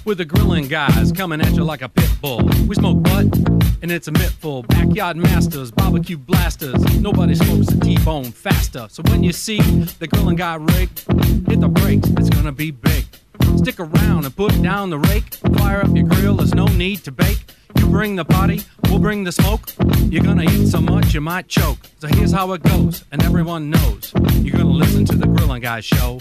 with the grilling guys coming at you like a pit bull. We smoke butt, and it's a mittful. Backyard masters, barbecue blasters. Nobody smokes a T-bone faster. So when you see the grilling guy rig, hit the brakes, it's gonna be big. Stick around and put down the rake. Fire up your grill, there's no need to bake. You bring the party, we'll bring the smoke. You're gonna eat so much you might choke. So here's how it goes, and everyone knows. You're gonna listen to the Grilling Guys show.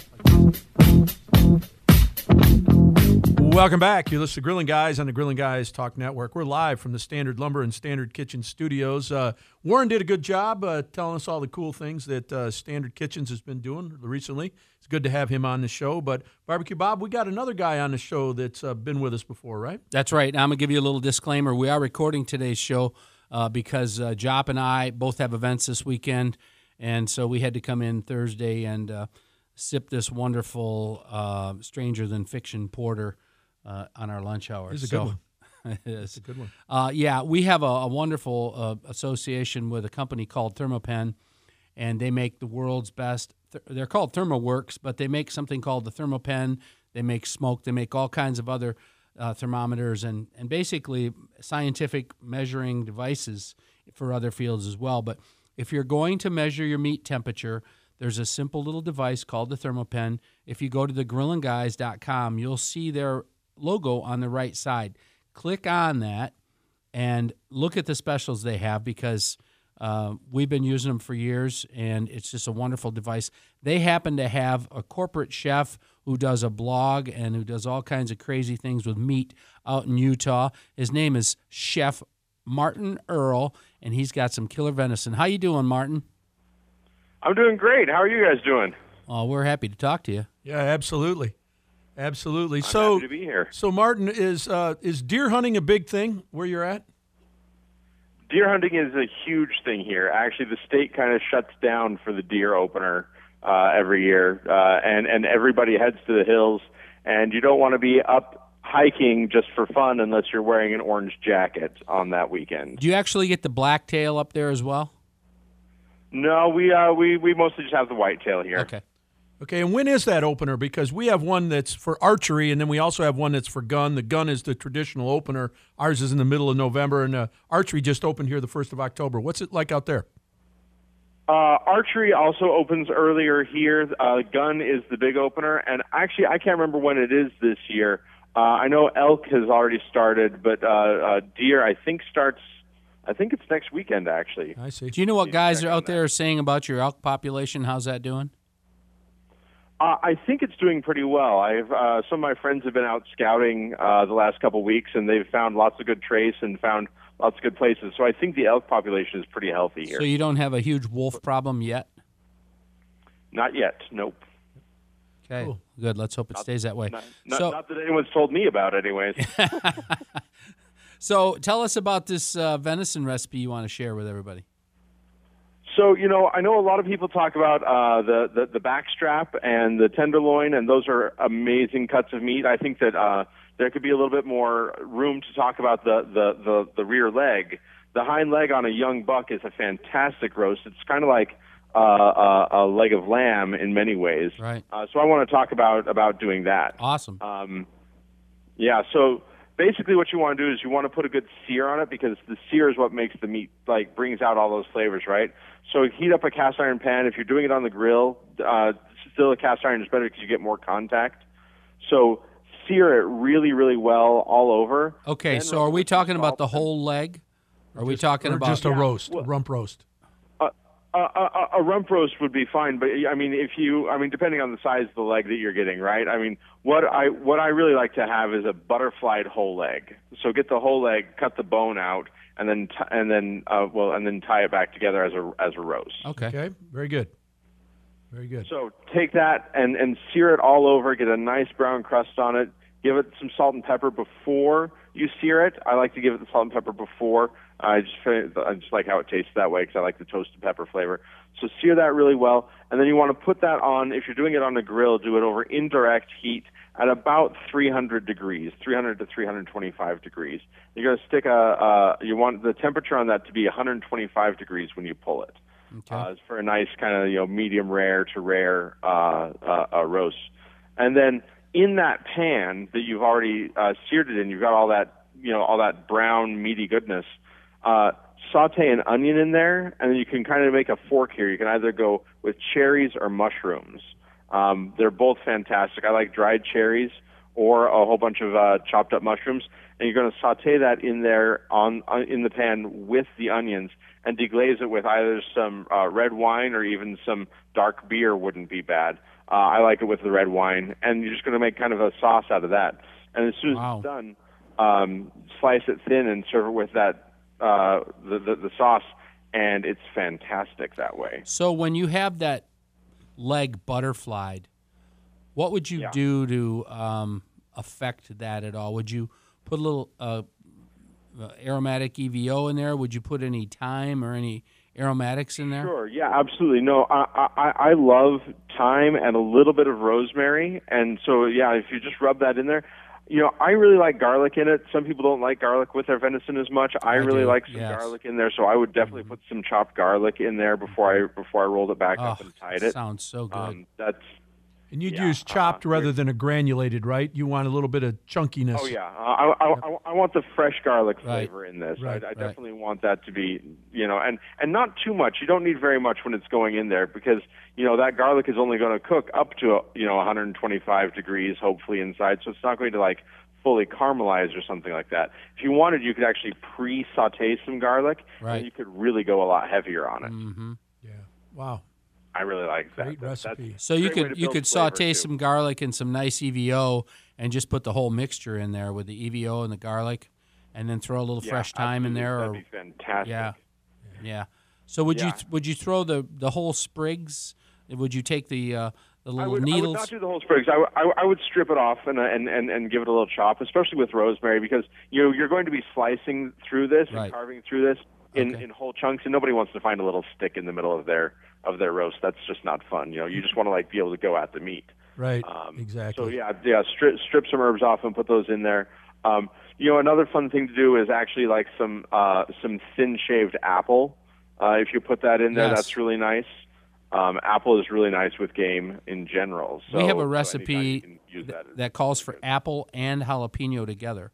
Welcome back. You listen to Grilling Guys on the Grilling Guys Talk Network. We're live from the Standard Lumber and Standard Kitchen studios. Warren did a good job telling us all the cool things that Standard Kitchens has been doing recently. It's good to have him on the show. But Barbecue Bob, we got another guy on the show that's been with us before, right? That's right. Now, I'm going to give you a little disclaimer. We are recording today's show because Jop and I both have events this weekend, and so we had to come in Thursday and sip this wonderful Stranger Than Fiction porter on our lunch hour. It's a good one. It is. It's a good one. Yeah, we have a wonderful association with a company called Thermopen, and they make the world's best. They're called ThermoWorks, but they make something called the Thermopen. They make smoke. They make all kinds of other thermometers and basically scientific measuring devices for other fields as well. But if you're going to measure your meat temperature, there's a simple little device called the Thermopen. If you go to thegrillandguys.com, you'll see their logo on the right side. Click on that and look at the specials they have because we've been using them for years, and it's just a wonderful device. They happen to have a corporate chef who does a blog and who does all kinds of crazy things with meat out in Utah. His name is Chef Martin Earl, and he's got some killer venison. How you doing, Martin? I'm doing great. How are you guys doing? Oh, we're happy to talk to you. Yeah, absolutely. Absolutely. I'm happy to be here. So Martin, is deer hunting a big thing where you're at? Deer hunting is a huge thing here. Actually, the state kind of shuts down for the deer opener every year, and everybody heads to the hills, and you don't want to be up hiking just for fun unless you're wearing an orange jacket on that weekend. Do you actually get the blacktail up there as well? No, we mostly just have the whitetail here. Okay. Okay, and when is that opener? Because we have one that's for archery, and then we also have one that's for gun. The gun is the traditional opener. Ours is in the middle of November, and archery just opened here the 1st of October. What's it like out there? Archery also opens earlier here. Gun is the big opener, and actually I can't remember when it is this year. I know elk has already started, but deer I think it's next weekend, actually. I see. Do you know what guys are out there saying about your elk population? How's that doing? I think it's doing pretty well. Some of my friends have been out scouting the last couple of weeks, and they've found lots of good trace and found lots of good places. So I think the elk population is pretty healthy here. So you don't have a huge wolf problem yet? Not yet, nope. Okay, Cool. Good. Let's hope it stays that way. Not that anyone's told me about, anyways. So tell us about this venison recipe you want to share with everybody. So, I know a lot of people talk about the backstrap and the tenderloin, and those are amazing cuts of meat. I think that there could be a little bit more room to talk about the rear leg. The hind leg on a young buck is a fantastic roast. It's kind of like a leg of lamb in many ways. Right. So I want to talk about doing that. Awesome. Yeah, so basically what you want to do is you want to put a good sear on it because the sear is what makes the meat, brings out all those flavors, right? So heat up a cast iron pan. If you're doing it on the grill, still a cast iron is better because you get more contact. So sear it really, really well all over. Okay, so are we talking about the whole leg? Are we talking about just a roast, a rump roast? A rump roast would be fine, but depending on the size of the leg that you're getting, right? What I really like to have is a butterflied whole leg. So get the whole leg, cut the bone out, and then tie it back together as a roast. Okay. Very good. Very good. So take that and sear it all over. Get a nice brown crust on it. Give it some salt and pepper before you sear it. I like to give it the salt and pepper before. I just like how it tastes that way because I like the toasted pepper flavor. So sear that really well, and then you want to put that on. If you're doing it on the grill, do it over indirect heat at about 300 degrees, 300 to 325 degrees. You're going to stick you want the temperature on that to be 125 degrees when you pull it. Okay. It's for a nice kind of medium rare to rare roast. And then in that pan that you've already seared it in, you've got all that brown meaty goodness. Saute an onion in there, and then you can kind of make a fork here. You can either go with cherries or mushrooms. They're both fantastic. I like dried cherries or a whole bunch of chopped up mushrooms, and you're going to saute that in there in the pan with the onions, and deglaze it with either some red wine or even some dark beer wouldn't be bad. I like it with the red wine, and you're just going to make kind of a sauce out of that. And as soon as it's done, slice it thin and serve it with that the sauce, and it's fantastic that way. So when you have that leg butterflied, what would you do to affect that at all? Would you put a little aromatic EVO in there? Would you put any thyme or any aromatics in there? Sure, yeah, absolutely. No, I love thyme and a little bit of rosemary, and so yeah, if you just rub that in there. I really like garlic in it. Some people don't like garlic with their venison as much. I really like some garlic in there, so I would definitely put some chopped garlic in there before I rolled it back up and tied it. Sounds so good. And you'd use chopped rather than a granulated, right? You want a little bit of chunkiness. Oh, yeah. I want the fresh garlic flavor in this. I definitely want that to be, and not too much. You don't need very much when it's going in there because, that garlic is only going to cook up to, 125 degrees, hopefully, inside. So it's not going to, fully caramelize or something like that. If you wanted, you could actually pre-saute some garlic, and you could really go a lot heavier on it. Mm-hmm. Yeah. Wow. I really like that. Great recipe. So you could saute some garlic and some nice EVO and just put the whole mixture in there with the EVO and the garlic, and then throw a little fresh thyme in there. That'd be fantastic. Yeah. So would you throw the whole sprigs? Would you take the little needles? I would not do the whole sprigs. I would strip it off and give it a little chop, especially with rosemary, because you're going to be slicing through this and carving through this in whole chunks, and nobody wants to find a little stick in the middle of their roast. That's just not fun. You just want to be able to go at the meat. Right. Exactly. So strip some herbs off and put those in there. Another fun thing to do is actually some thin shaved apple. If you put that in there, that's really nice. Apple is really nice with game in general. So, we have a recipe that calls for apple and jalapeno together.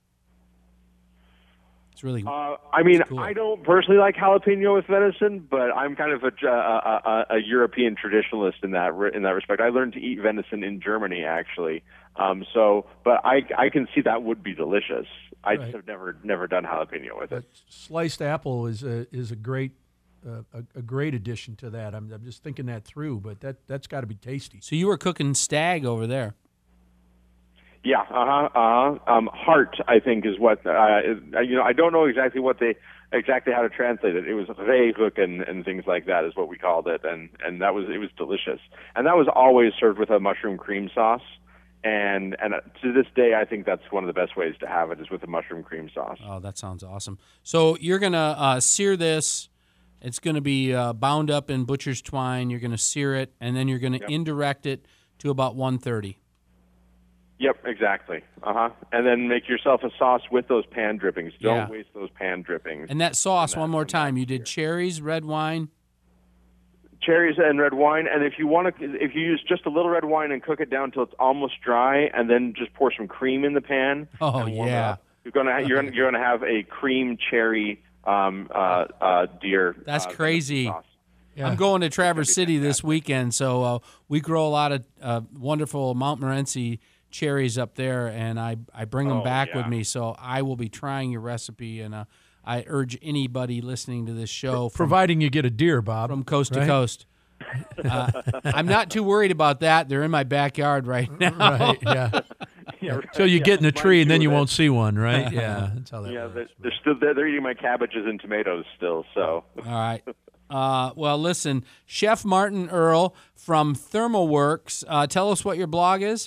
It's really. Cool. I don't personally like jalapeno with venison, but I'm kind of a European traditionalist in that respect. I learned to eat venison in Germany, actually. But I can see that would be delicious. I just have never done jalapeno with it. Sliced apple is a great addition to that. I'm just thinking that through, but that's got to be tasty. So you were cooking stag over there. Yeah, heart, I think, is what I don't know exactly how to translate it. It was rehhook and things like that is what we called it, and it was delicious. And that was always served with a mushroom cream sauce. And to this day, I think that's one of the best ways to have it is with a mushroom cream sauce. Oh, that sounds awesome. So you're gonna sear this. It's going to be bound up in butcher's twine. You're going to sear it, and then you're going to indirect it to about 130. Yep, exactly. And then make yourself a sauce with those pan drippings. Don't waste those pan drippings. And that sauce, one more time, you did cherries, red wine? Cherries and red wine, and if you use just a little red wine and cook it down until it's almost dry, and then just pour some cream in the pan. Oh, yeah. You're gonna have a cream cherry deer. That's crazy. Yeah. I'm going to Traverse City this weekend, so we grow a lot of wonderful Montmorency cherries up there, and I bring them back with me, so I will be trying your recipe, and I urge anybody listening to this show, providing you get a deer, Bob, from coast to coast. I'm not too worried about that. They're in my backyard right now. Right, yeah. So you get in a tree and then you won't see one, right? Yeah, that's how that works. They're eating my cabbages and tomatoes still. So all right. Well, listen, Chef Martin Earl from ThermoWorks. Tell us what your blog is.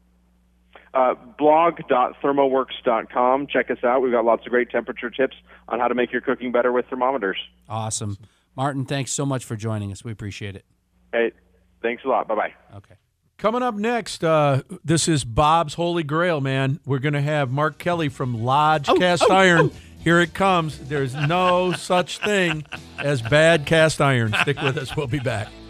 Blog.thermoworks.com. Check us out. We've got lots of great temperature tips on how to make your cooking better with thermometers. Awesome. Martin, thanks so much for joining us. We appreciate it. Hey, thanks a lot. Bye-bye. Okay. Coming up next, this is Bob's Holy Grail, man. We're going to have Mark Kelly from Lodge Cast Iron. Here it comes. There's no such thing as bad cast iron. Stick with us. We'll be back.